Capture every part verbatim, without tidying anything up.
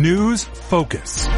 News Focus.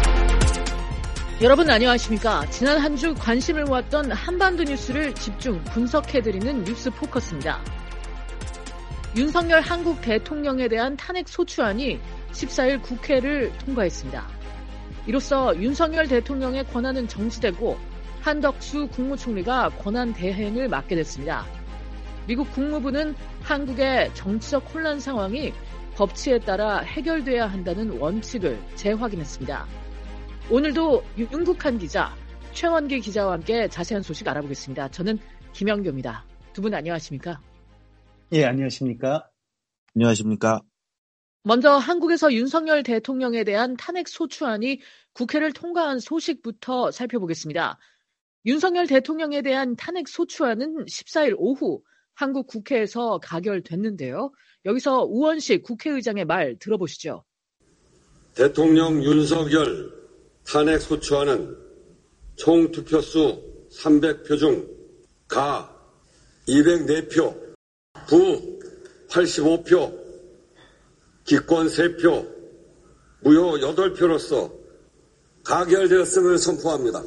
여러분 안녕하십니까? 지난 한 주 관심을 모았던 한반도 뉴스를 집중 분석해드리는 뉴스 포커스입니다. 윤석열 한국 대통령에 대한 탄핵 소추안이 십사일 국회를 통과했습니다. 이로써 윤석열 대통령의 권한은 정지되고 한덕수 국무총리가 권한 대행을 맡게 됐습니다. 미국 국무부는 한국의 정치적 혼란 상황이 법치에 따라 해결돼야 한다는 원칙을 재확인했습니다. 오늘도 윤국한 기자, 최원기 기자와 함께 자세한 소식 알아보겠습니다. 저는 김영교입니다. 두 분 안녕하십니까? 예, 안녕하십니까? 안녕하십니까? 먼저 한국에서 윤석열 대통령에 대한 탄핵 소추안이 국회를 통과한 소식부터 살펴보겠습니다. 윤석열 대통령에 대한 탄핵 소추안은 십사일 오후 한국 국회에서 가결됐는데요. 여기서 우원식 국회의장의 말 들어보시죠. 대통령 윤석열 탄핵 소추안은 총 투표수 삼백표 중 가 이백사표, 부 팔십오표, 기권 삼표, 무효 여덟표로서 가결되었음을 선포합니다.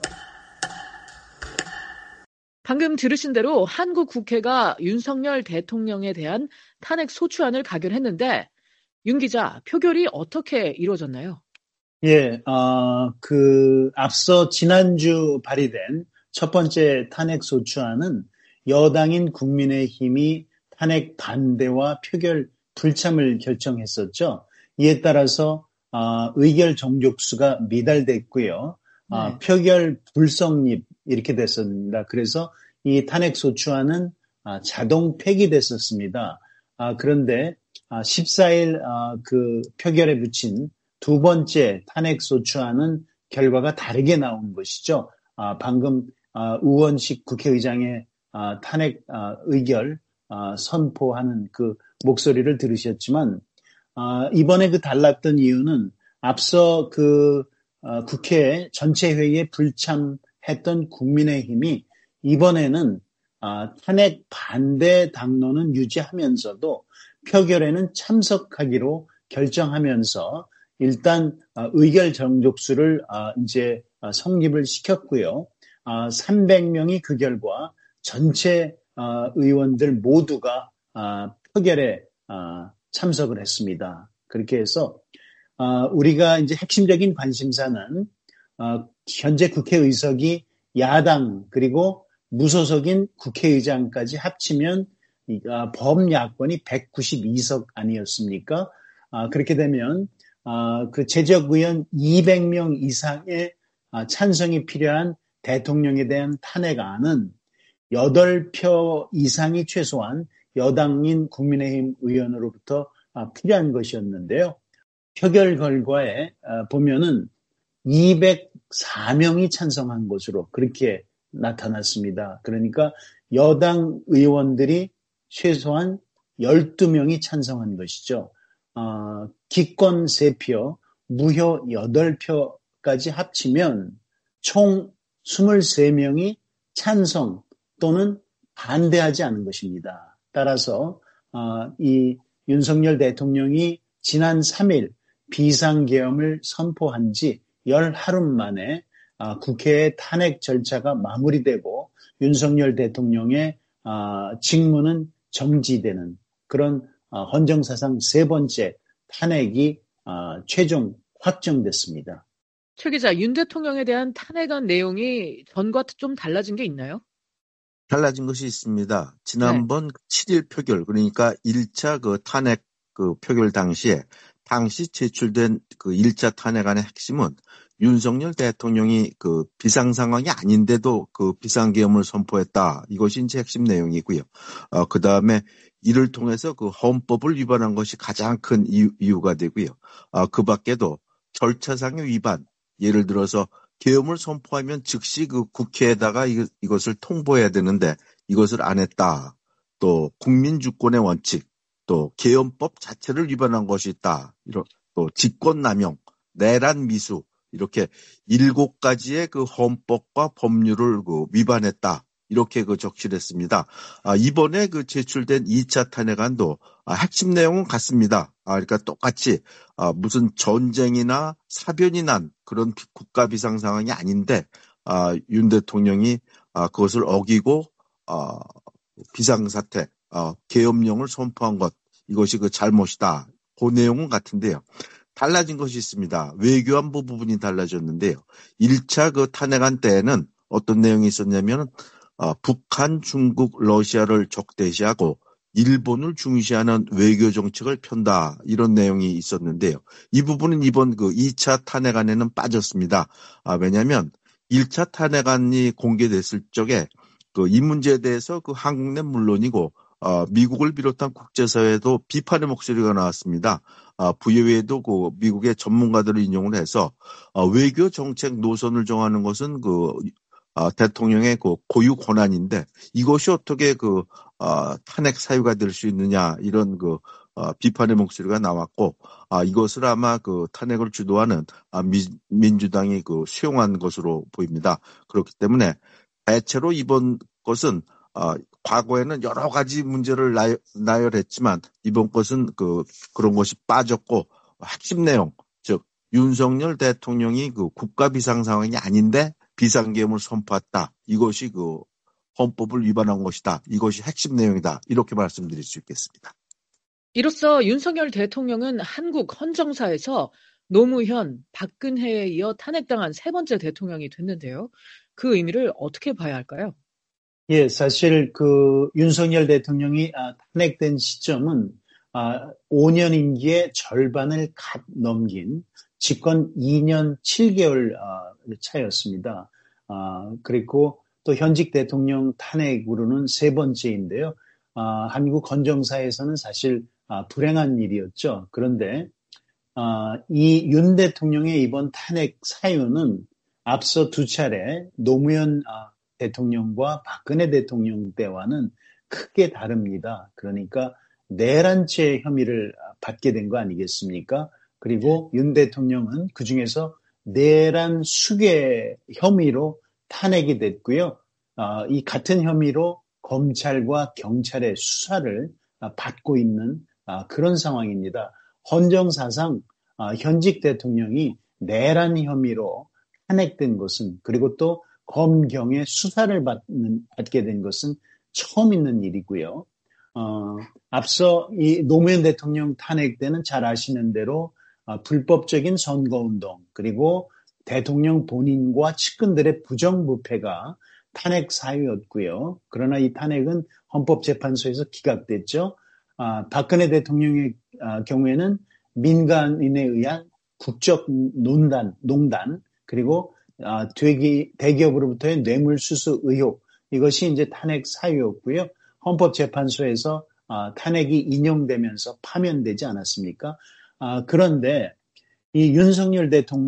방금 들으신 대로 한국 국회가 윤석열 대통령에 대한 탄핵 소추안을 가결했는데 윤 기자, 표결이 어떻게 이루어졌나요? 예, 어, 그 앞서 지난주 발의된 첫 번째 탄핵 소추안은 여당인 국민의힘이 탄핵 반대와 표결 불참을 결정했었죠. 이에 따라서 어, 의결 정족수가 미달됐고요. 네. 어, 표결 불성립 이렇게 됐습니다. 그래서 이 탄핵 소추안은 아, 자동 폐기됐었습니다. 아, 그런데 아, 십사일 아, 그 표결에 붙인 두 번째 탄핵 소추안은 결과가 다르게 나온 것이죠. 아, 방금 아, 우원식 국회의장의 아, 탄핵 아, 의결 아, 선포하는 그 목소리를 들으셨지만 아, 이번에 그 달랐던 이유는 앞서 그 어, 국회 전체 회의에 불참했던 국민의힘이 이번에는 아, 탄핵 반대 당론은 유지하면서도 표결에는 참석하기로 결정하면서 일단 아, 의결 정족수를 아, 이제 아, 성립을 시켰고요. 아, 삼백명이 그 결과 전체 아, 의원들 모두가 아, 표결에 아, 참석을 했습니다. 그렇게 해서 어, 우리가 이제 핵심적인 관심사는 어, 현재 국회의석이 야당 그리고 무소속인 국회의장까지 합치면 어, 범야권이 백구십이석 아니었습니까? 어, 그렇게 되면 어, 그 제적의원 이백명 이상의 어, 찬성이 필요한 대통령에 대한 탄핵안은 여덟표 이상이 최소한 여당인 국민의힘 의원으로부터 어, 필요한 것이었는데요. 표결 결과에 보면은 이백사명이 찬성한 것으로 그렇게 나타났습니다. 그러니까 여당 의원들이 최소한 열두명이 찬성한 것이죠. 어, 기권 삼표, 무효 여덟표까지 합치면 총 이십삼명이 찬성 또는 반대하지 않은 것입니다. 따라서 어, 이 윤석열 대통령이 지난 삼일 비상계엄을 선포한 지 열하루 만에 국회의 탄핵 절차가 마무리되고 윤석열 대통령의 직무는 정지되는 그런 헌정사상 세 번째 탄핵이 최종 확정됐습니다. 최 기자, 윤 대통령에 대한 탄핵안 내용이 전과 좀 달라진 게 있나요? 달라진 것이 있습니다. 지난번 네. 칠일 표결, 그러니까 일차 그 탄핵 그 표결 당시에 당시 제출된 그 일차 탄핵안의 핵심은 윤석열 대통령이 그 비상 상황이 아닌데도 그 비상계엄을 선포했다. 이것이 이제 핵심 내용이고요. 어, 그 다음에 이를 통해서 그 헌법을 위반한 것이 가장 큰 이유, 이유가 되고요. 어, 그 밖에도 절차상의 위반, 예를 들어서 계엄을 선포하면 즉시 그 국회에다가 이, 이것을 통보해야 되는데 이것을 안 했다. 또 국민주권의 원칙, 또 계엄법 자체를 위반한 것이 있다. 이런 또 직권남용, 내란 미수 이렇게 일곱 가지의 그 헌법과 법률을 그 위반했다. 이렇게 그 적시했습니다. 아, 이번에 그 제출된 이차 탄핵안도 아, 핵심 내용은 같습니다. 아, 그러니까 똑같이 아, 무슨 전쟁이나 사변이 난 그런 비- 국가 비상 상황이 아닌데 아, 윤 대통령이 아, 그것을 어기고 아, 비상사태, 아, 계엄령을 선포한 것 이것이 그 잘못이다. 그 내용은 같은데요. 달라진 것이 있습니다. 외교안보 부분이 달라졌는데요. 일 차 그 탄핵안 때에는 어떤 내용이 있었냐면 어, 북한, 중국, 러시아를 적대시하고 일본을 중시하는 외교 정책을 편다 이런 내용이 있었는데요. 이 부분은 이번 그 이 차 탄핵안에는 빠졌습니다. 아, 왜냐하면 일 차 탄핵안이 공개됐을 적에 그 이 문제에 대해서 그 한국 내 물론이고 어, 미국을 비롯한 국제사회도 비판의 목소리가 나왔습니다. 아, 부여회도 그 미국의 전문가들을 인용을 해서 어, 외교 정책 노선을 정하는 것은 그 어, 대통령의 그 고유 권한인데 이것이 어떻게 그 어, 탄핵 사유가 될 수 있느냐 이런 그 어, 비판의 목소리가 나왔고 아, 이것을 아마 그 탄핵을 주도하는 아, 미, 민주당이 그 수용한 것으로 보입니다. 그렇기 때문에 대체로 이번 것은 어, 과거에는 여러 가지 문제를 나열, 나열했지만 이번 것은 그 그런 것이 빠졌고 핵심 내용 즉 윤석열 대통령이 그 국가 비상 상황이 아닌데 비상계엄을 선포했다. 이것이 그 헌법을 위반한 것이다. 이것이 핵심 내용이다. 이렇게 말씀드릴 수 있겠습니다. 이로써 윤석열 대통령은 한국 헌정사에서 노무현, 박근혜에 이어 탄핵당한 세 번째 대통령이 됐는데요. 그 의미를 어떻게 봐야 할까요? 예, 사실 그 윤석열 대통령이 아, 탄핵된 시점은 아, 오 년 임기의 절반을 갓 넘긴 집권 이 년 칠 개월 아, 차였습니다. 아, 그리고 또 현직 대통령 탄핵으로는 세 번째인데요. 아, 한국 헌정사에서는 사실 아, 불행한 일이었죠. 그런데 아, 이 윤 대통령의 이번 탄핵 사유는 앞서 두 차례 노무현 아, 대통령과 박근혜 대통령 때와는 크게 다릅니다. 그러니까 내란죄 혐의를 받게 된 거 아니겠습니까? 그리고 윤 대통령은 그중에서 내란 수괴 혐의로 탄핵이 됐고요. 아, 이 같은 혐의로 검찰과 경찰의 수사를 받고 있는 아, 그런 상황입니다. 헌정사상 아, 현직 대통령이 내란 혐의로 탄핵된 것은 그리고 또 검경의 수사를 받는, 받게 된 것은 처음 있는 일이고요. 어, 앞서 이 노무현 대통령 탄핵 때는 잘 아시는 대로 어, 불법적인 선거운동 그리고 대통령 본인과 측근들의 부정부패가 탄핵 사유였고요. 그러나 이 탄핵은 헌법재판소에서 기각됐죠. 아, 박근혜 대통령의 아, 경우에는 민간인에 의한 국적 논단, 농단 그리고 아, 대기, 대기업으로부터의 뇌물수수 의혹 이것이 이제 탄핵 사유였고요. 헌법재판소에서 아, 탄핵이 인용되면서 파면되지 않았습니까? 아, 그런데 이 윤석열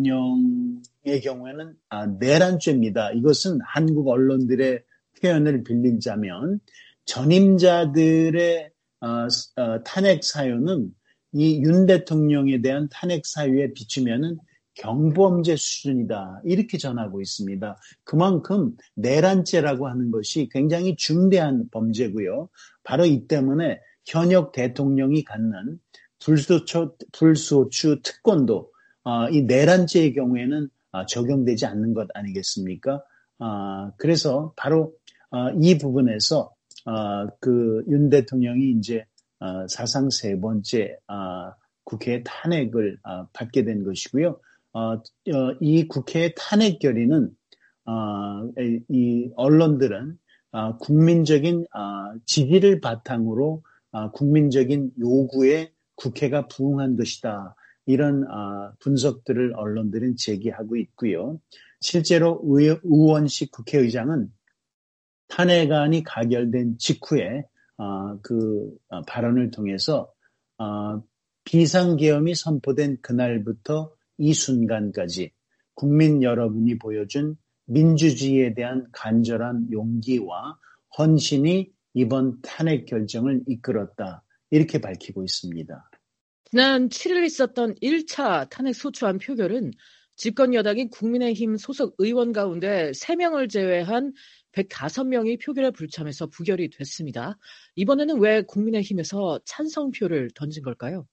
대통령의 경우에는 아, 내란죄입니다. 이것은 한국 언론들의 표현을 빌리자면 전임자들의 어, 어, 탄핵 사유는 이 윤 대통령에 대한 탄핵 사유에 비추면은 경범죄 수준이다. 이렇게 전하고 있습니다. 그만큼 내란죄라고 하는 것이 굉장히 중대한 범죄고요. 바로 이 때문에 현역 대통령이 갖는 불소추, 불소추 특권도 어, 이 내란죄의 경우에는 어, 적용되지 않는 것 아니겠습니까? 어, 그래서 바로 어, 이 부분에서 어, 그 윤 대통령이 이제 어, 사상 세 번째 어, 국회 탄핵을 어, 받게 된 것이고요. 어, 어, 이 국회의 탄핵 결의는 어, 이 언론들은 어, 국민적인 어, 지지를 바탕으로 어, 국민적인 요구에 국회가 부응한 것이다. 이런 어, 분석들을 언론들은 제기하고 있고요. 실제로 의, 의원식 국회의장은 탄핵안이 가결된 직후에 어, 그 어, 발언을 통해서 어, 비상계엄이 선포된 그날부터 이 순간까지 국민 여러분이 보여준 민주주의에 대한 간절한 용기와 헌신이 이번 탄핵 결정을 이끌었다. 이렇게 밝히고 있습니다. 지난 칠 일 있었던 일 차 탄핵 소추안 표결은 집권 여당인 국민의힘 소속 의원 가운데 세 명을 제외한 백오 명이 표결에 불참해서 부결이 됐습니다. 이번에는 왜 국민의힘에서 찬성표를 던진 걸까요?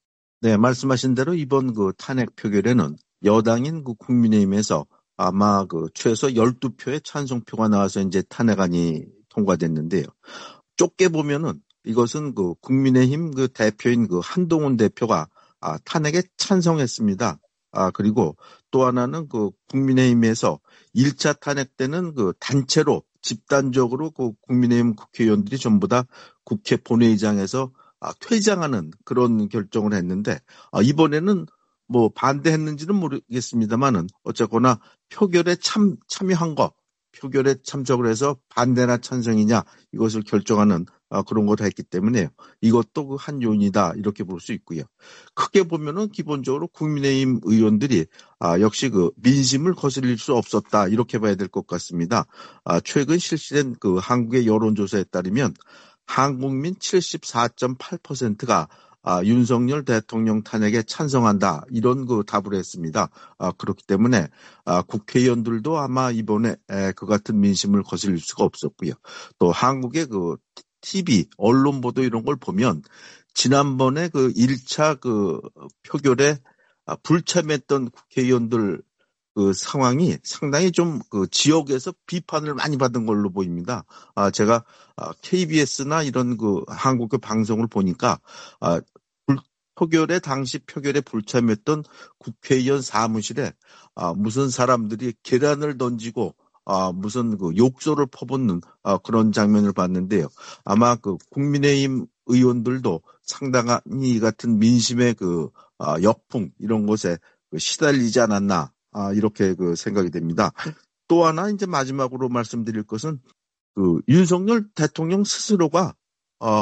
네, 말씀하신 대로 이번 그 탄핵 표결에는 여당인 그 국민의힘에서 아마 그 최소 열두 표의 찬성표가 나와서 이제 탄핵안이 통과됐는데요. 좁게 보면은 이것은 그 국민의힘 그 대표인 그 한동훈 대표가 아, 탄핵에 찬성했습니다. 아, 그리고 또 하나는 그 국민의힘에서 일 차 탄핵 때는 그 단체로 집단적으로 그 국민의힘 국회의원들이 전부 다 국회 본회의장에서 아, 퇴장하는 그런 결정을 했는데 아, 이번에는 뭐 반대했는지는 모르겠습니다만은 어쨌거나 표결에 참 참여한 거, 표결에 참석을 해서 반대나 찬성이냐 이것을 결정하는 아, 그런 걸 했기 때문에 이것도 그 한 요인이다 이렇게 볼 수 있고요. 크게 보면은 기본적으로 국민의힘 의원들이 아, 역시 그 민심을 거슬릴 수 없었다 이렇게 봐야 될 것 같습니다. 아, 최근 실시된 그 한국의 여론조사에 따르면 한국민 칠십사 점 팔 퍼센트가 아, 윤석열 대통령 탄핵에 찬성한다 이런 그 답을 했습니다. 아, 그렇기 때문에 아, 국회의원들도 아마 이번에 에, 그 같은 민심을 거슬릴 수가 없었고요. 또 한국의 그 티비 언론 보도 이런 걸 보면 지난번에 그 일 차 그 표결에 아, 불참했던 국회의원들 그 상황이 상당히 좀 그 지역에서 비판을 많이 받은 걸로 보입니다. 아, 제가 케이비에스나 이런 그 한국의 방송을 보니까 아, 불, 표결에 당시 표결에 불참했던 국회의원 사무실에 아, 무슨 사람들이 계란을 던지고 아, 무슨 그 욕설을 퍼붓는 아, 그런 장면을 봤는데요. 아마 그 국민의힘 의원들도 상당히 이 같은 민심의 그 아, 역풍 이런 것에 그 시달리지 않았나. 아, 이렇게 그 생각이 됩니다. 또 하나 이제 마지막으로 말씀드릴 것은 그 윤석열 대통령 스스로가 어,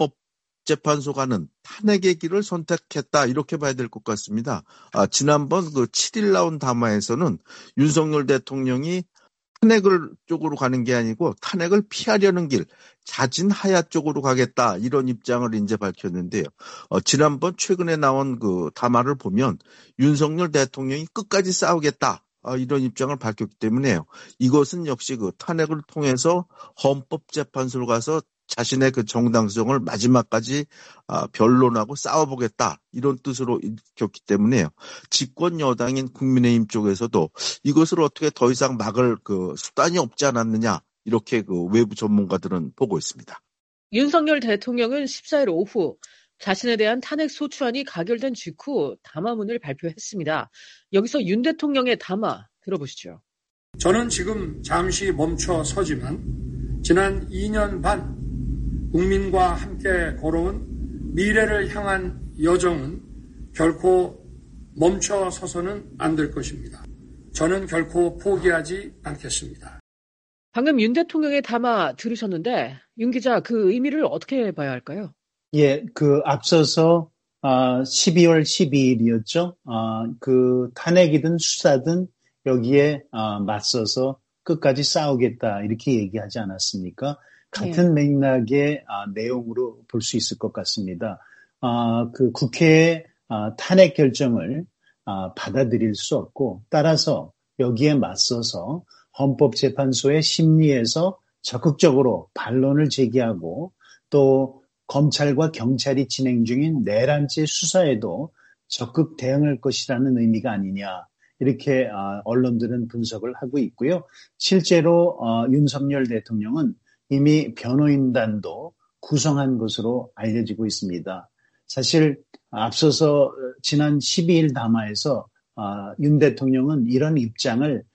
헌법재판소 가는 탄핵의 길을 선택했다 이렇게 봐야 될 것 같습니다. 아, 지난번 그 칠 일 나온 담화에서는 윤석열 대통령이 탄핵을 쪽으로 가는 게 아니고 탄핵을 피하려는 길, 자진하야 쪽으로 가겠다 이런 입장을 이제 밝혔는데요. 어, 지난번 최근에 나온 그 담화를 보면 윤석열 대통령이 끝까지 싸우겠다 어, 이런 입장을 밝혔기 때문에요. 이것은 역시 그 탄핵을 통해서 헌법재판소로 가서 자신의 그 정당성을 마지막까지 아, 변론하고 싸워보겠다 이런 뜻으로 읽혔기 때문에요. 집권 여당인 국민의힘 쪽에서도 이것을 어떻게 더 이상 막을 그 수단이 없지 않았느냐 이렇게 그 외부 전문가들은 보고 있습니다. 윤석열 대통령은 십사 일 오후 자신에 대한 탄핵 소추안이 가결된 직후 담화문을 발표했습니다. 여기서 윤 대통령의 담화 들어보시죠. 저는 지금 잠시 멈춰 서지만 지난 이 년 반 국민과 함께 걸어온 미래를 향한 여정은 결코 멈춰 서서는 안 될 것입니다. 저는 결코 포기하지 않겠습니다. 방금 윤 대통령의 담화 들으셨는데 윤 기자 그 의미를 어떻게 봐야 할까요? 예, 그 앞서서 어, 십이월 십이일이었죠. 어, 그 탄핵이든 수사든 여기에 어, 맞서서 끝까지 싸우겠다 이렇게 얘기하지 않았습니까? 같은 네. 맥락의 아, 내용으로 볼 수 있을 것 같습니다. 아, 그 국회의 아, 탄핵 결정을 아, 받아들일 수 없고 따라서 여기에 맞서서 헌법재판소의 심리에서 적극적으로 반론을 제기하고 또 검찰과 경찰이 진행 중인 내란죄 수사에도 적극 대응할 것이라는 의미가 아니냐 이렇게 아, 언론들은 분석을 하고 있고요. 실제로 어, 윤석열 대통령은 이미 변호인단도 구성한 것으로 알려지고 있습니다. 사실 앞서서 지난 십이일 담화에서 윤 대통령은 이런 입장을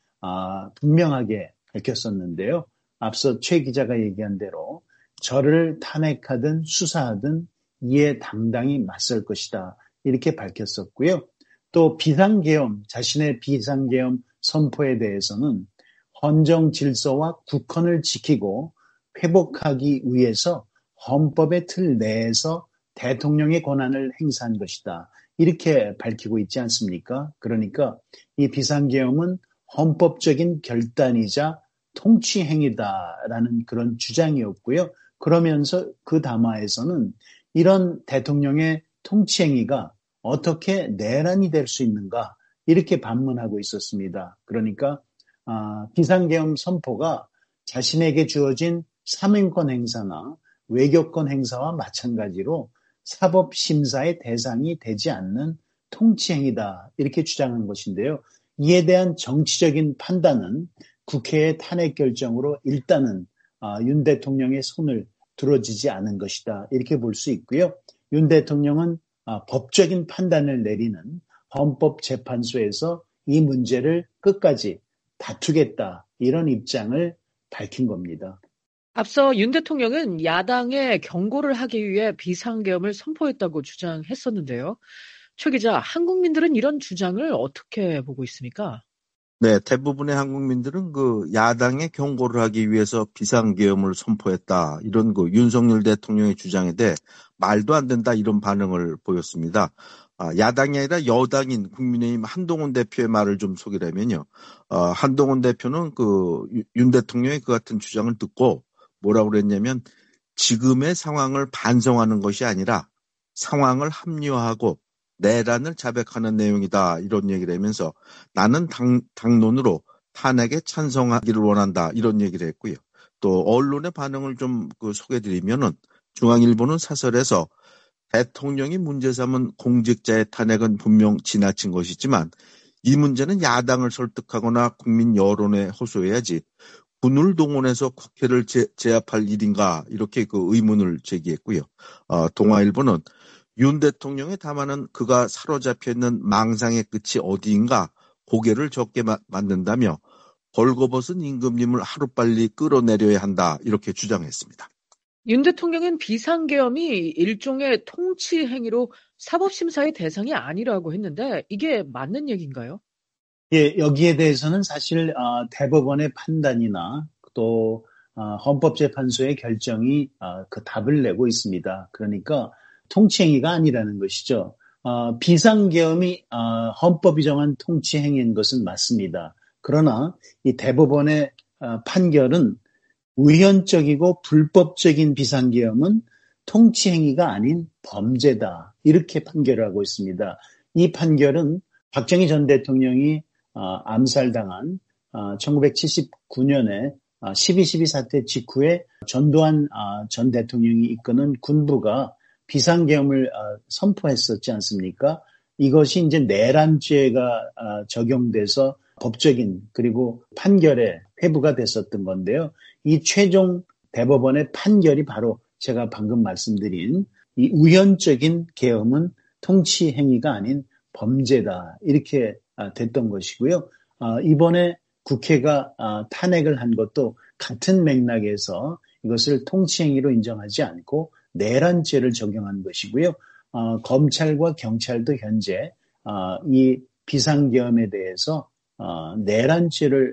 분명하게 밝혔었는데요. 앞서 최 기자가 얘기한 대로 저를 탄핵하든 수사하든 이에 당당히 맞설 것이다. 이렇게 밝혔었고요. 또 비상계엄, 자신의 비상계엄 선포에 대해서는 헌정 질서와 국헌을 지키고 회복하기 위해서 헌법의 틀 내에서 대통령의 권한을 행사한 것이다. 이렇게 밝히고 있지 않습니까? 그러니까 이 비상계엄은 헌법적인 결단이자 통치행위다라는 그런 주장이었고요. 그러면서 그 담화에서는 이런 대통령의 통치행위가 어떻게 내란이 될 수 있는가 이렇게 반문하고 있었습니다. 그러니까 아, 비상계엄 선포가 자신에게 주어진 사명권 행사나 외교권 행사와 마찬가지로 사법심사의 대상이 되지 않는 통치행위다 이렇게 주장한 것인데요. 이에 대한 정치적인 판단은 국회의 탄핵 결정으로 일단은 윤 대통령의 손을 들어지지 않은 것이다 이렇게 볼 수 있고요. 윤 대통령은 법적인 판단을 내리는 헌법재판소에서 이 문제를 끝까지 다투겠다 이런 입장을 밝힌 겁니다. 앞서 윤 대통령은 야당에 경고를 하기 위해 비상계엄을 선포했다고 주장했었는데요. 최 기자, 한국민들은 이런 주장을 어떻게 보고 있습니까? 네, 대부분의 한국민들은 그 야당에 경고를 하기 위해서 비상계엄을 선포했다. 이런 그 윤석열 대통령의 주장에 대해 말도 안 된다 이런 반응을 보였습니다. 아, 야당이 아니라 여당인 국민의힘 한동훈 대표의 말을 좀 소개하면요. 어, 한동훈 대표는 그 윤 대통령의 그 같은 주장을 듣고 뭐라고 그랬냐면 지금의 상황을 반성하는 것이 아니라 상황을 합리화하고 내란을 자백하는 내용이다 이런 얘기를 하면서 나는 당, 당론으로 탄핵에 찬성하기를 원한다 이런 얘기를 했고요. 또 언론의 반응을 좀 그 소개드리면은 중앙일보는 사설에서 대통령이 문제 삼은 공직자의 탄핵은 분명 지나친 것이지만 이 문제는 야당을 설득하거나 국민 여론에 호소해야지 군을 동원해서 국회를 제, 제압할 일인가 이렇게 그 의문을 제기했고요. 어, 동아일보는 윤 대통령의 담화는 그가 사로잡혀 있는 망상의 끝이 어디인가 고개를 적게 마, 만든다며 벌거벗은 임금님을 하루빨리 끌어내려야 한다 이렇게 주장했습니다. 윤 대통령은 비상계엄이 일종의 통치 행위로 사법심사의 대상이 아니라고 했는데 이게 맞는 얘기인가요? 예, 여기에 대해서는 사실 어, 대법원의 판단이나 또 어, 헌법재판소의 결정이 어, 그 답을 내고 있습니다. 그러니까 통치행위가 아니라는 것이죠. 어, 비상계엄이 어, 헌법이 정한 통치행위인 것은 맞습니다. 그러나 이 대법원의 어, 판결은 의연적이고 불법적인 비상계엄은 통치행위가 아닌 범죄다. 이렇게 판결을 하고 있습니다. 이 판결은 박정희 전 대통령이 어, 암살당한 어, 천구백칠십구 년에 어, 십이 십이 사태 직후에 전두환 어, 전 대통령이 이끄는 군부가 비상계엄을 어, 선포했었지 않습니까? 이것이 이제 내란죄가 어, 적용돼서 법적인 그리고 판결에 회부가 됐었던 건데요. 이 최종 대법원의 판결이 바로 제가 방금 말씀드린 이 우연적인 계엄은 통치 행위가 아닌 범죄다 이렇게 됐던 것이고요. 이번에 국회가 탄핵을 한 것도 같은 맥락에서 이것을 통치 행위로 인정하지 않고 내란죄를 적용한 것이고요. 검찰과 경찰도 현재 이 비상계엄에 대해서 내란죄를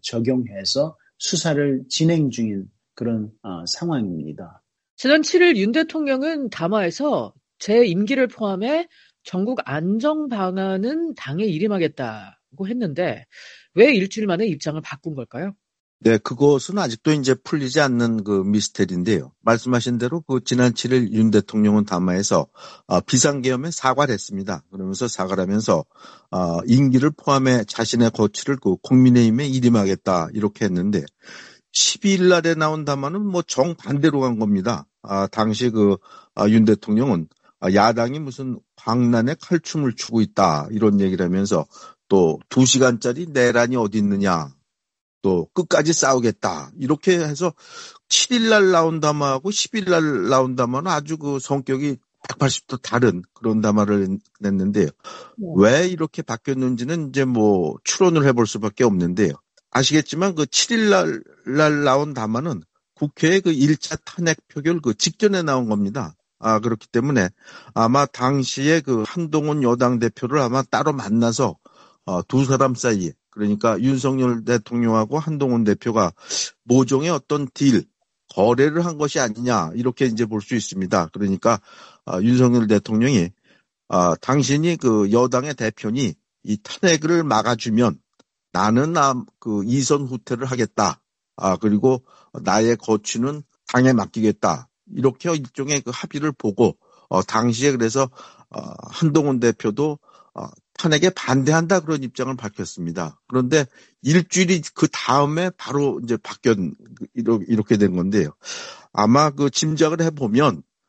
적용해서 수사를 진행 중인 그런 어, 상황입니다. 지난 칠 일 윤 대통령은 담화에서 제 임기를 포함해 전국 안정 방안은 당에 일임하겠다고 했는데 왜 일주일 만에 입장을 바꾼 걸까요? 네, 그것은 아직도 이제 풀리지 않는 그 미스터리인데요. 말씀하신 대로 그 지난 칠 일 윤 대통령은 담화에서 어, 비상계엄에 사과를 했습니다. 그러면서 사과를 하면서 어, 임기를 포함해 자신의 거취를 그 국민의힘에 일임하겠다 이렇게 했는데 십이 일 날에 나온 담화는 뭐 정반대로 간 겁니다. 아, 당시 그 윤 아, 대통령은 아, 야당이 무슨 광란의 칼춤을 추고 있다 이런 얘기를 하면서 또 두 시간짜리 내란이 어디 있느냐. 또 끝까지 싸우겠다 이렇게 해서 칠 일 날 나온 담화하고 십일 일 날 나온 담화는 아주 그 성격이 백팔십 도 다른 그런 담화를 냈는데요. 네. 왜 이렇게 바뀌었는지는 이제 뭐 추론을 해볼 수밖에 없는데요. 아시겠지만 그 칠 일 날, 날 나온 담화는 국회의 그 일 차 탄핵 표결 그 직전에 나온 겁니다. 아, 그렇기 때문에 아마 당시에 그 한동훈 여당 대표를 아마 따로 만나서 어, 두 사람 사이에 그러니까 윤석열 대통령하고 한동훈 대표가 모종의 어떤 딜, 거래를 한 것이 아니냐 이렇게 이제 볼 수 있습니다. 그러니까 어, 윤석열 대통령이 어, 당신이 그 여당의 대표니 이 탄핵을 막아주면 나는 아, 그 이선 후퇴를 하겠다. 아 그리고 나의 거취는 당에 맡기겠다. 이렇게 일종의 그 합의를 보고 어, 당시에 그래서 어, 한동훈 대표도 어, 탄핵에 반대한다 그런 입장을 밝혔습니다. 그런데 일주일이 그 다음에 바로 이제 바뀌었 이렇게 된 건데요. 아마 그 짐작을 해보면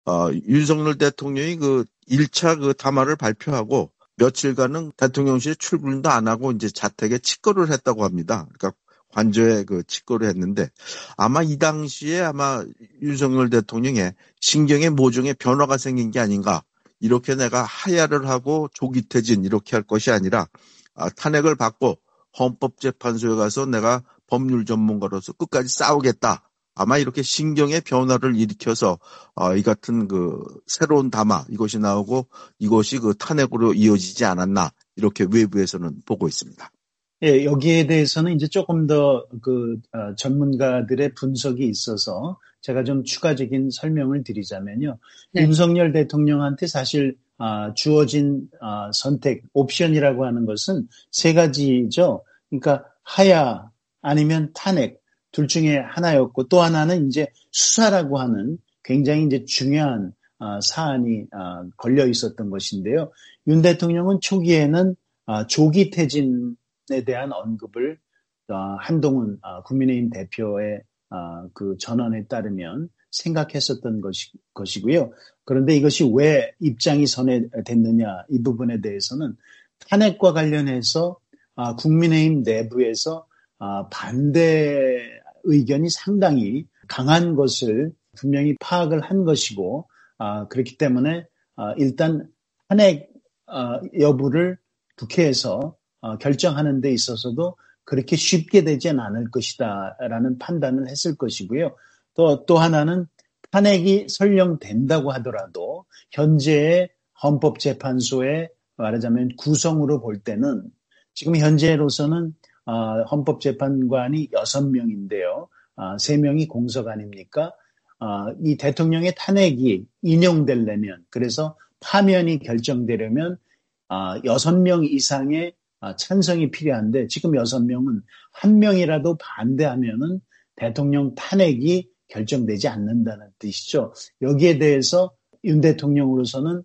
어, 윤석열 대통령이 그 일 차 그 담화를 발표하고 며칠간은 대통령실에 출근도 안 하고 이제 자택에 직거를 했다고 합니다. 그러니까 관저에 그 직거를 했는데 아마 이 당시에 아마 윤석열 대통령의 신경의 모종의 변화가 생긴 게 아닌가. 이렇게 내가 하야를 하고 조기 퇴진 이렇게 할 것이 아니라 아, 탄핵을 받고 헌법재판소에 가서 내가 법률 전문가로서 끝까지 싸우겠다. 아마 이렇게 신경의 변화를 일으켜서 어, 이 같은 그 새로운 담화 이것이 나오고 이것이 그 탄핵으로 이어지지 않았나 이렇게 외부에서는 보고 있습니다. 예, 여기에 대해서는 이제 조금 더 그 어, 전문가들의 분석이 있어서 제가 좀 추가적인 설명을 드리자면요. 네. 윤석열 대통령한테 사실 아, 주어진 아, 선택 옵션이라고 하는 것은 세 가지죠. 그러니까 하야 아니면 탄핵 둘 중에 하나였고 또 하나는 이제 수사라고 하는 굉장히 이제 중요한 아, 사안이 아, 걸려 있었던 것인데요. 윤 대통령은 초기에는 아, 조기 퇴진에 대한 언급을 아, 한동훈 아, 국민의힘 대표의 아, 그 전언에 따르면 생각했었던 것이, 것이고요. 그런데 이것이 왜 입장이 선회됐느냐 이 부분에 대해서는 탄핵과 관련해서 아, 국민의힘 내부에서 아, 반대 의견이 상당히 강한 것을 분명히 파악을 한 것이고 아, 그렇기 때문에 아, 일단 탄핵 아, 여부를 국회에서 아, 결정하는 데 있어서도 그렇게 쉽게 되진 않을 것이다라는 판단을 했을 것이고요. 또, 또 하나는 탄핵이 설령 된다고 하더라도 현재의 헌법재판소의 말하자면 구성으로 볼 때는 지금 현재로서는 어, 헌법재판관이 여섯 명인데요. 어, 세 명이 공석 아닙니까? 어, 이 대통령의 탄핵이 인용되려면 그래서 파면이 결정되려면 어, 여섯 명 이상의 어, 찬성이 필요한데 지금 여섯 명은 한 명이라도 반대하면은 대통령 탄핵이 결정되지 않는다는 뜻이죠. 여기에 대해서 윤 대통령으로서는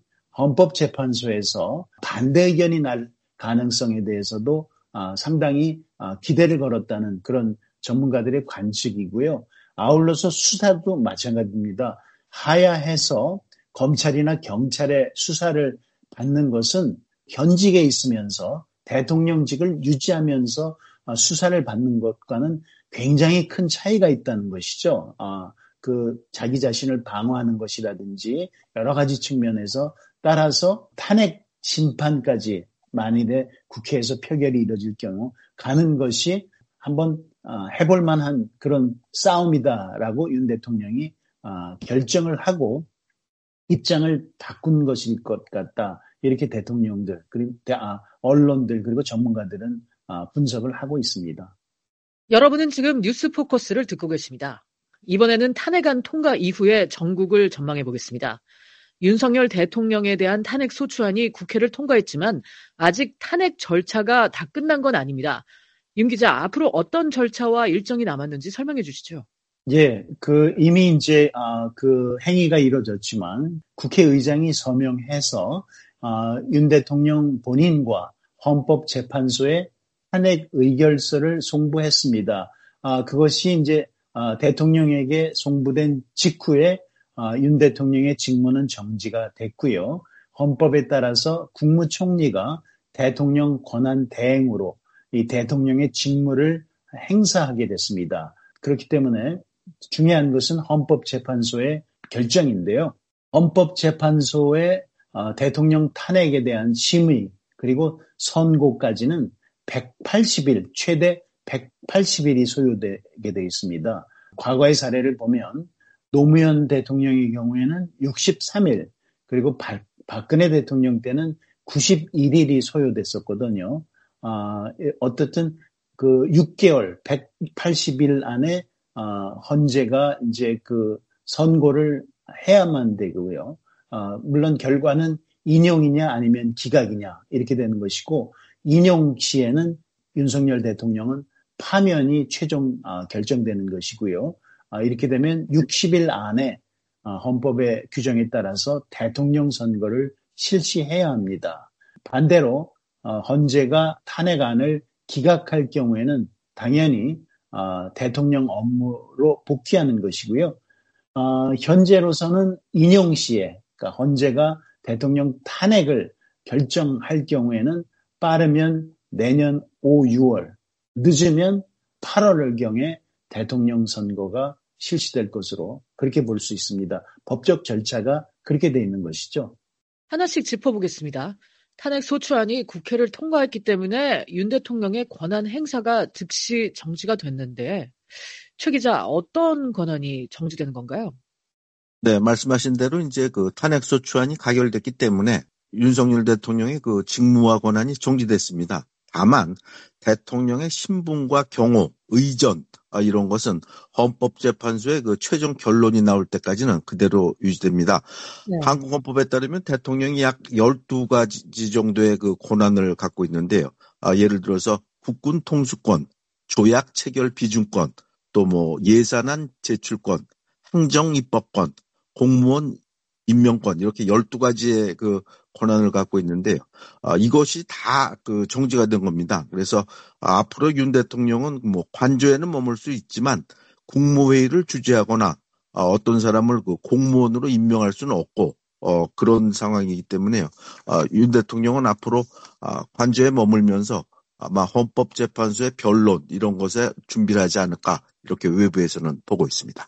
헌법재판소에서 반대 의견이 날 가능성에 대해서도 어, 상당히 어, 기대를 걸었다는 그런 전문가들의 관측이고요. 아울러서 수사도 마찬가지입니다. 하야해서 검찰이나 경찰의 수사를 받는 것은 현직에 있으면서 대통령직을 유지하면서 어, 수사를 받는 것과는 굉장히 큰 차이가 있다는 것이죠. 어, 그 자기 자신을 방어하는 것이라든지 여러 가지 측면에서 따라서 탄핵 심판까지 만일에 국회에서 표결이 이뤄질 경우 가는 것이 한번 해볼 만한 그런 싸움이다라고 윤 대통령이 결정을 하고 입장을 바꾼 것일 것 같다. 이렇게 대통령들, 그리고 언론들, 그리고 전문가들은 분석을 하고 있습니다. 여러분은 지금 뉴스 포커스를 듣고 계십니다. 이번에는 탄핵안 통과 이후에 전국을 전망해 보겠습니다. 윤석열 대통령에 대한 탄핵 소추안이 국회를 통과했지만 아직 탄핵 절차가 다 끝난 건 아닙니다. 윤 기자, 앞으로 어떤 절차와 일정이 남았는지 설명해 주시죠. 예, 그 이미 이제 아, 그 행위가 이루어졌지만 국회의장이 서명해서 아, 윤 대통령 본인과 헌법재판소에 탄핵 의결서를 송부했습니다. 아, 그것이 이제 아, 대통령에게 송부된 직후에 아, 윤 대통령의 직무는 정지가 됐고요. 헌법에 따라서 국무총리가 대통령 권한 대행으로 이 대통령의 직무를 행사하게 됐습니다. 그렇기 때문에 중요한 것은 헌법재판소의 결정인데요. 헌법재판소의 어, 대통령 탄핵에 대한 심의 그리고 선고까지는 백팔십 일, 최대 백팔십 일이 소요되게 되어 있습니다. 과거의 사례를 보면 노무현 대통령의 경우에는 육십삼 일, 그리고 박, 박근혜 대통령 때는 구십일 일이 소요됐었거든요. 아, 어떻든 그 육 개월, 백팔십 일 안에 아, 헌재가 이제 그 선고를 해야만 되고요. 아, 물론 결과는 인용이냐 아니면 기각이냐 이렇게 되는 것이고 인용 시에는 윤석열 대통령은 파면이 최종 아, 결정되는 것이고요. 아, 이렇게 되면 육십 일 안에 아, 헌법의 규정에 따라서 대통령 선거를 실시해야 합니다. 반대로 어, 헌재가 탄핵안을 기각할 경우에는 당연히 어, 대통령 업무로 복귀하는 것이고요. 어, 현재로서는 인용시에, 그러니까 헌재가 대통령 탄핵을 결정할 경우에는 빠르면 내년 오, 유월, 늦으면 팔월경에 대통령 선거가 실시될 것으로 그렇게 볼 수 있습니다. 법적 절차가 그렇게 돼 있는 것이죠. 하나씩 짚어보겠습니다. 탄핵 소추안이 국회를 통과했기 때문에 윤 대통령의 권한 행사가 즉시 정지가 됐는데 최 기자, 어떤 권한이 정지되는 건가요? 네, 말씀하신 대로 이제 그 탄핵 소추안이 가결됐기 때문에 윤석열 대통령의 그 직무와 권한이 정지됐습니다. 다만 대통령의 신분과 경호, 의전 이런 것은 헌법재판소의 그 최종 결론이 나올 때까지는 그대로 유지됩니다. 네. 한국 헌법에 따르면 대통령이 약 열두 가지 정도의 그 권한을 갖고 있는데요. 아, 예를 들어서 국군 통수권, 조약 체결 비준권, 또 뭐 예산안 제출권, 행정 입법권, 공무원 임명권 이렇게 열두 가지의 그 권한을 갖고 있는데요. 아, 이것이 다 그 정지가 된 겁니다. 그래서 아, 앞으로 윤 대통령은 뭐 관저에는 머물 수 있지만 국무회의를 주재하거나 아, 어떤 사람을 그 공무원으로 임명할 수는 없고 어, 그런 상황이기 때문에요. 아, 윤 대통령은 앞으로 아, 관저에 머물면서 아마 헌법재판소의 변론 이런 것에 준비를 하지 않을까 이렇게 외부에서는 보고 있습니다.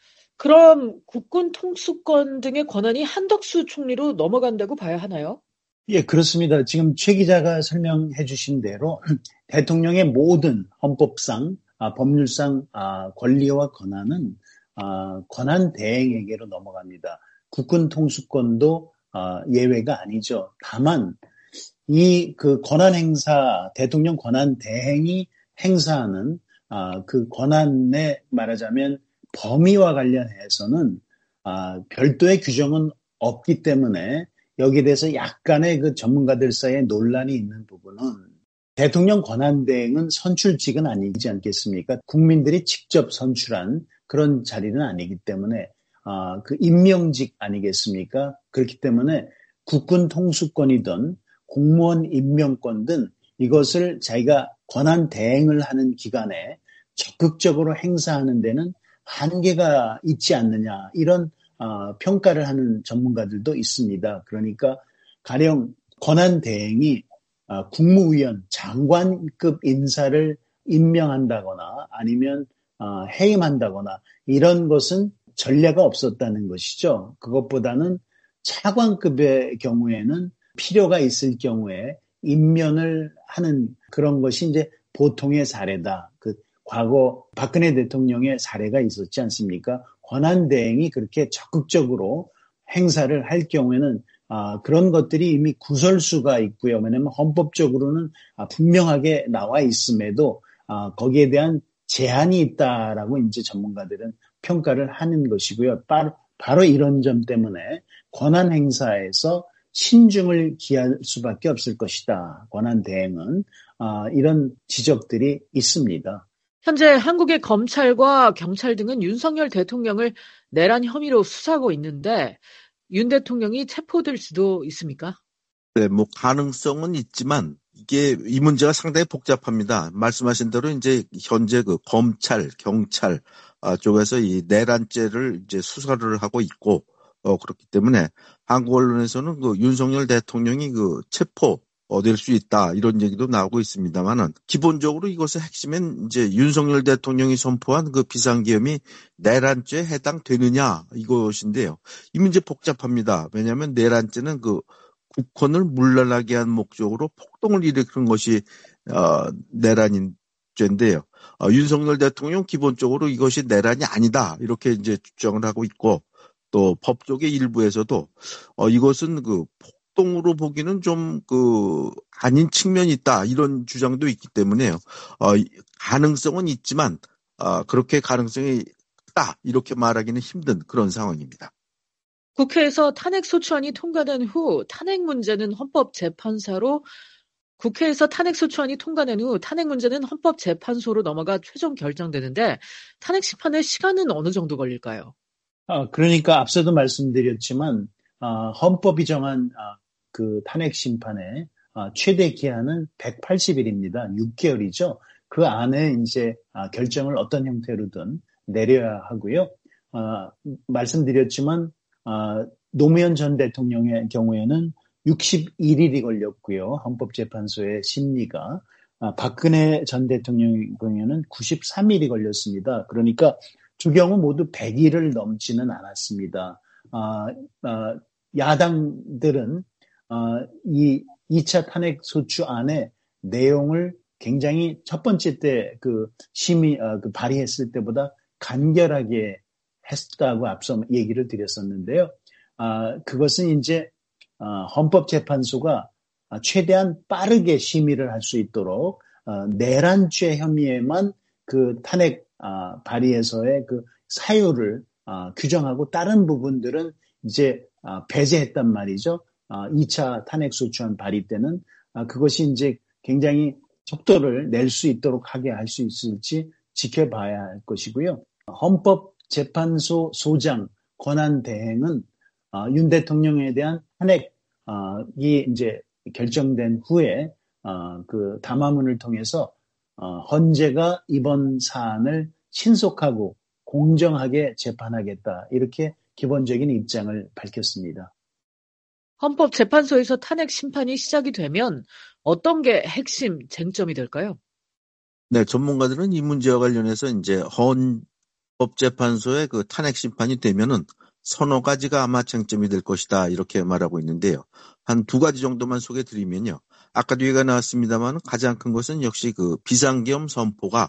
그럼 국군 통수권 등의 권한이 한덕수 총리로 넘어간다고 봐야 하나요? 예, 그렇습니다. 지금 최 기자가 설명해 주신 대로 대통령의 모든 헌법상, 아, 법률상 아, 권리와 권한은 아, 권한 대행에게로 넘어갑니다. 국군 통수권도 아, 예외가 아니죠. 다만 이 그 권한 행사, 대통령 권한 대행이 행사하는 아, 그 권한에 말하자면 범위와 관련해서는 아, 별도의 규정은 없기 때문에 여기에 대해서 약간의 그 전문가들 사이에 논란이 있는 부분은 대통령 권한대행은 선출직은 아니지 않겠습니까? 국민들이 직접 선출한 그런 자리는 아니기 때문에 아, 그 임명직 아니겠습니까? 그렇기 때문에 국군 통수권이든 공무원 임명권든 이것을 자기가 권한 대행을 하는 기간에 적극적으로 행사하는 데는 한계가 있지 않느냐 이런 어, 평가를 하는 전문가들도 있습니다. 그러니까 가령 권한 대행이 어, 국무위원, 장관급 인사를 임명한다거나 아니면 어, 해임한다거나 이런 것은 전례가 없었다는 것이죠. 그것보다는 차관급의 경우에는 필요가 있을 경우에 임면을 하는 그런 것이 이제 보통의 사례다. 그 과거 박근혜 대통령의 사례가 있었지 않습니까? 권한대행이 그렇게 적극적으로 행사를 할 경우에는 아, 그런 것들이 이미 구설수가 있고요. 왜냐하면 헌법적으로는 아, 분명하게 나와 있음에도 아, 거기에 대한 제한이 있다라고 이제 전문가들은 평가를 하는 것이고요. 바로, 바로 이런 점 때문에 권한 행사에서 신중을 기할 수밖에 없을 것이다. 권한 대행은 아, 이런 지적들이 있습니다. 현재 한국의 검찰과 경찰 등은 윤석열 대통령을 내란 혐의로 수사하고 있는데 윤 대통령이 체포될 수도 있습니까? 네, 뭐 가능성은 있지만 이게 이 문제가 상당히 복잡합니다. 말씀하신 대로 이제 현재 그 검찰, 경찰 쪽에서 이 내란죄를 이제 수사를 하고 있고 어 그렇기 때문에 한국 언론에서는 그 윤석열 대통령이 그 체포 될 수 있다 이런 얘기도 나오고 있습니다만은 기본적으로 이것의 핵심은 이제 윤석열 대통령이 선포한 그 비상계엄이 내란죄에 해당되느냐 이것인데요. 이 문제 복잡합니다. 왜냐하면 내란죄는 그 국헌을 문란하게 한 목적으로 폭동을 일으키는 것이 어, 내란인 죄인데요. 어, 윤석열 대통령 기본적으로 이것이 내란이 아니다 이렇게 이제 주장을 하고 있고 또 법조계 일부에서도 어, 이것은 그 폭동으로 보기는 좀 그 아닌 측면이 있다 이런 주장도 있기 때문에요. 어, 가능성은 있지만 어, 그렇게 가능성이 크다 이렇게 말하기는 힘든 그런 상황입니다. 국회에서 탄핵소추안이 통과된 후 탄핵 문제는 헌법재판사로 국회에서 탄핵소추안이 통과된 후 탄핵 문제는 헌법재판소로 넘어가 최종 결정되는데 탄핵 심판의 시간은 어느 정도 걸릴까요? 아, 그러니까 앞서도 말씀드렸지만 아, 헌법이 정한 아, 그 탄핵 심판의 아, 최대 기한은 백팔십 일입니다. 육 개월이죠. 그 안에 이제 아, 결정을 어떤 형태로든 내려야 하고요. 어, 말씀드렸지만 어, 노무현 전 대통령의 경우에는 육십일 일이 걸렸고요. 헌법재판소의 심리가. 아, 박근혜 전 대통령의 경우에는 구십삼 일이 걸렸습니다. 그러니까 두 경우 모두 백 일을 넘지는 않았습니다. 아, 아, 야당들은 아, 이 이 차 탄핵소추안의 내용을 굉장히 첫 번째 때 그 심의 아, 그 발의했을 때보다 간결하게 했다고 앞서 얘기를 드렸었는데요. 아, 그것은 이제 아, 헌법재판소가 최대한 빠르게 심의를 할 수 있도록 어, 내란죄 혐의에만 그 탄핵 아, 발의에서의 그 사유를 아, 규정하고 다른 부분들은 이제 아, 배제했단 말이죠. 아, 이 차 탄핵소추안 발의 때는 아, 그것이 이제 굉장히 속도를 낼 수 있도록 하게 할 수 있을지 지켜봐야 할 것이고요. 헌법재판소 소장 권한 대행은 아, 윤 대통령에 대한 탄핵이 아, 이제 결정된 후에 어, 그 담화문을 통해서 어, 헌재가 이번 사안을 신속하고 공정하게 재판하겠다 이렇게 기본적인 입장을 밝혔습니다. 헌법재판소에서 탄핵 심판이 시작이 되면 어떤 게 핵심 쟁점이 될까요? 네, 전문가들은 이 문제와 관련해서 이제 헌법재판소의 그 탄핵 심판이 되면은 서너 가지가 아마 쟁점이 될 것이다 이렇게 말하고 있는데요. 한 두 가지 정도만 소개해 드리면요. 아까도 얘기가 나왔습니다만 가장 큰 것은 역시 그 비상계엄 선포가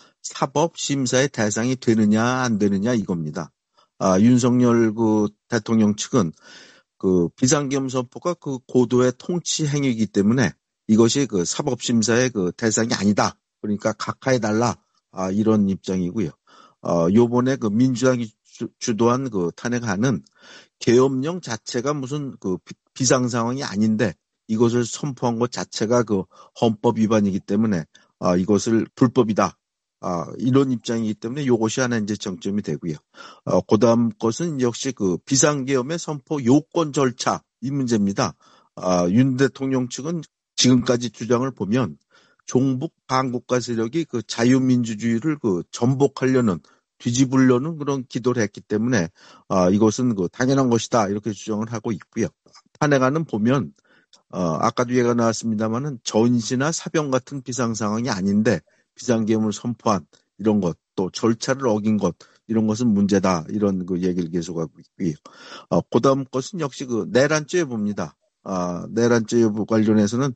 사법심사의 대상이 되느냐 안 되느냐 이겁니다. 아, 윤석열 그 대통령 측은 그 비상계엄 선포가 그 고도의 통치 행위이기 때문에 이것이 그 사법심사의 그 대상이 아니다. 그러니까 각하해달라. 아, 이런 입장이고요. 어, 요번에 그 민주당이 주, 주도한 그 탄핵안은 계엄령 자체가 무슨 그 비상 상황이 아닌데 이것을 선포한 것 자체가 그 헌법 위반이기 때문에 아, 이것을 불법이다. 아, 이런 입장이기 때문에 이것이 하나 이제 정점이 되고요. 어, 그다음 것은 역시 그 비상계엄의 선포 요건 절차 이 문제입니다. 아, 윤 대통령 측은 지금까지 주장을 보면 종북 반국가 세력이 그 자유민주주의를 그 전복하려는 뒤집으려는 그런 기도를 했기 때문에 아, 이것은 그 당연한 것이다 이렇게 주장을 하고 있고요. 탄핵안은 보면 어, 아까도 얘기가 나왔습니다만은 전시나 사병 같은 비상 상황이 아닌데 비상계엄을 선포한 이런 것, 또 절차를 어긴 것 이런 것은 문제다 이런 그 얘기를 계속하고 있고요. 어, 그다음 것은 역시 그 내란죄 여부입니다. 아, 내란죄 여부 관련해서는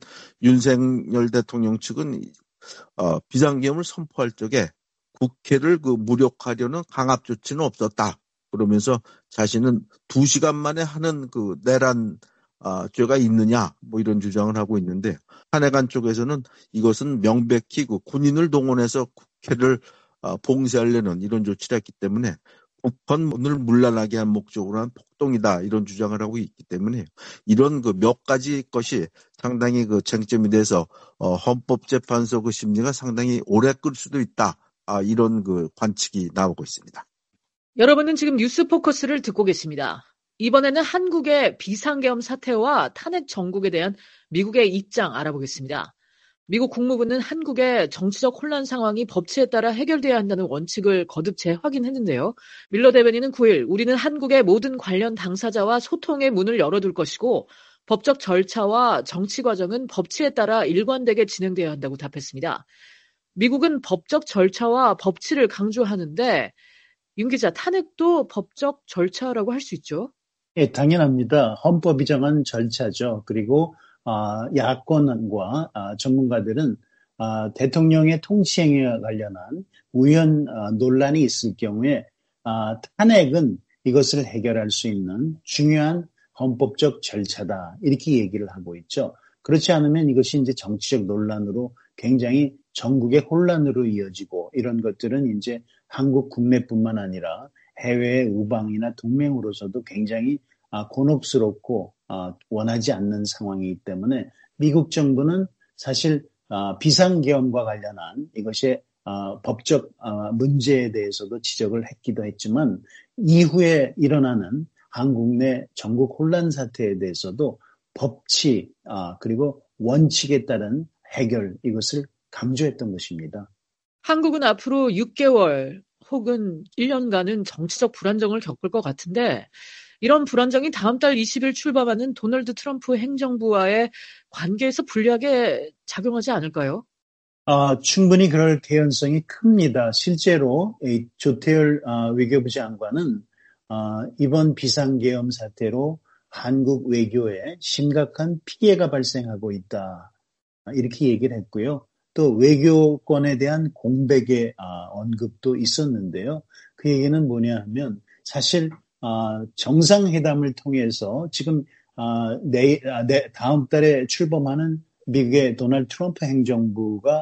윤석열 대통령 측은 어, 비상계엄을 선포할 적에 국회를 그 무력화하려는 강압 조치는 없었다. 그러면서 자신은 두 시간 만에 하는 그 내란 아, 죄가 있느냐 뭐 이런 주장을 하고 있는데 탄핵안 쪽에서는 이것은 명백히 그 군인을 동원해서 국회를 아, 봉쇄하려는 이런 조치를 했기 때문에 국헌을 문란하게 한 목적으로 한 폭동이다 이런 주장을 하고 있기 때문에 이런 그 몇 가지 것이 상당히 그 쟁점이 돼서 어, 헌법재판소 그 심리가 상당히 오래 끌 수도 있다 아, 이런 그 관측이 나오고 있습니다. 여러분은 지금 뉴스 포커스를 듣고 계십니다. 이번에는 한국의 비상계엄 사태와 탄핵 정국에 대한 미국의 입장 알아보겠습니다. 미국 국무부는 한국의 정치적 혼란 상황이 법치에 따라 해결돼야 한다는 원칙을 거듭 재확인했는데요. 밀러 대변인은 구 일 우리는 한국의 모든 관련 당사자와 소통의 문을 열어둘 것이고 법적 절차와 정치 과정은 법치에 따라 일관되게 진행돼야 한다고 답했습니다. 미국은 법적 절차와 법치를 강조하는데 윤 기자, 탄핵도 법적 절차라고 할 수 있죠? 예, 당연합니다. 헌법이 정한 절차죠. 그리고 아, 야권과 아, 전문가들은 아, 대통령의 통치행위와 관련한 우연 아, 논란이 있을 경우에 아, 탄핵은 이것을 해결할 수 있는 중요한 헌법적 절차다. 이렇게 얘기를 하고 있죠. 그렇지 않으면 이것이 이제 정치적 논란으로 굉장히 전국의 혼란으로 이어지고 이런 것들은 이제 한국 국내뿐만 아니라 해외의 우방이나 동맹으로서도 굉장히 아, 곤혹스럽고 아, 원하지 않는 상황이기 때문에 미국 정부는 사실 아, 비상계엄과 관련한 이것의 아, 법적 아, 문제에 대해서도 지적을 했기도 했지만 이후에 일어나는 한국 내 전국 혼란 사태에 대해서도 법치 아, 그리고 원칙에 따른 해결 이것을 강조했던 것입니다. 한국은 앞으로 육 개월 혹은 일 년간은 정치적 불안정을 겪을 것 같은데 이런 불안정이 다음 달 이십 일 출범하는 도널드 트럼프 행정부와의 관계에서 불리하게 작용하지 않을까요? 어, 충분히 그럴 개연성이 큽니다. 실제로 이 조태열 어, 외교부 장관은 어, 이번 비상계엄 사태로 한국 외교에 심각한 피해가 발생하고 있다. 이렇게 얘기를 했고요. 또 외교권에 대한 공백의 어, 언급도 있었는데요. 그 얘기는 뭐냐 하면 사실 어, 정상회담을 통해서 지금 어, 내, 내, 다음 달에 출범하는 미국의 도널드 트럼프 행정부가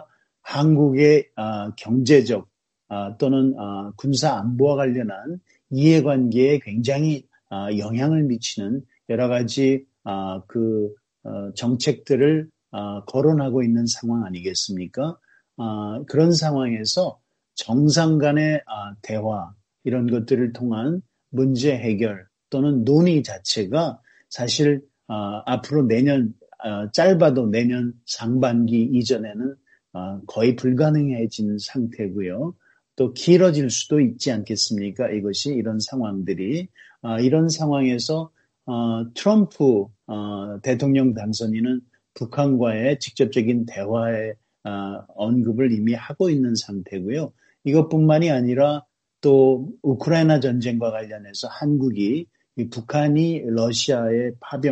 한국의 어, 경제적 어, 또는 어, 군사 안보와 관련한 이해관계에 굉장히 어, 영향을 미치는 여러 가지 어, 그 어, 정책들을 어, 거론하고 있는 상황 아니겠습니까? 어, 그런 상황에서 정상 간의 어, 대화 이런 것들을 통한 문제 해결 또는 논의 자체가 사실 어, 앞으로 내년 어, 짧아도 내년 상반기 이전에는 어, 거의 불가능해진 상태고요. 또 길어질 수도 있지 않겠습니까? 이것이 이런 상황들이 어, 이런 상황에서 어, 트럼프 어, 대통령 당선인은 북한과의 직접적인 대화의 어, 언급을 이미 하고 있는 상태고요. 이것뿐만이 아니라 또 우크라이나 전쟁과 관련해서 한국이 이 북한이 러시아에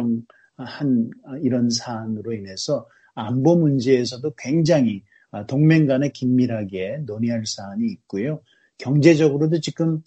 파병한 이런 사안으로 인해서 안보 문제에서도 굉장히 동맹 간에 긴밀하게 논의할 사안이 있고요. 경제적으로도 지금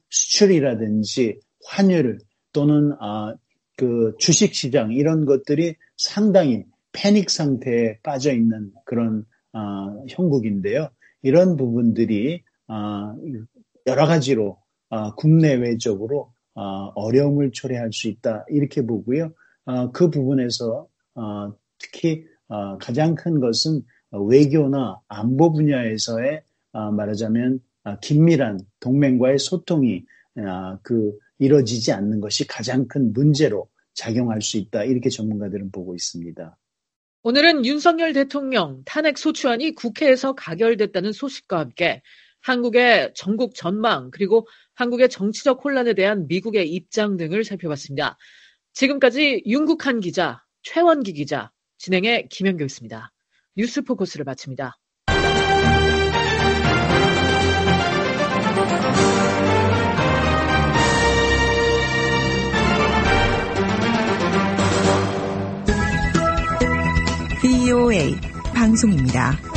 수출이라든지 환율 또는 아, 그 주식시장 이런 것들이 상당히 패닉 상태에 빠져 있는 그런 아, 형국인데요. 이런 부분들이 아, 여러 가지로 아, 국내외적으로 아, 어려움을 초래할 수 있다 이렇게 보고요. 아, 그 부분에서 아, 특히 아, 가장 큰 것은 외교나 안보 분야에서의 아, 말하자면 아, 긴밀한 동맹과의 소통이 아, 그 이루어지지 않는 것이 가장 큰 문제로 작용할 수 있다 이렇게 전문가들은 보고 있습니다. 오늘은 윤석열 대통령 탄핵 소추안이 국회에서 가결됐다는 소식과 함께 한국의 전국 전망 그리고 한국의 정치적 혼란에 대한 미국의 입장 등을 살펴봤습니다. 지금까지 윤국한 기자, 최원기 기자, 진행의 김현교였습니다. 뉴스 포커스를 마칩니다. 브이오에이 방송입니다.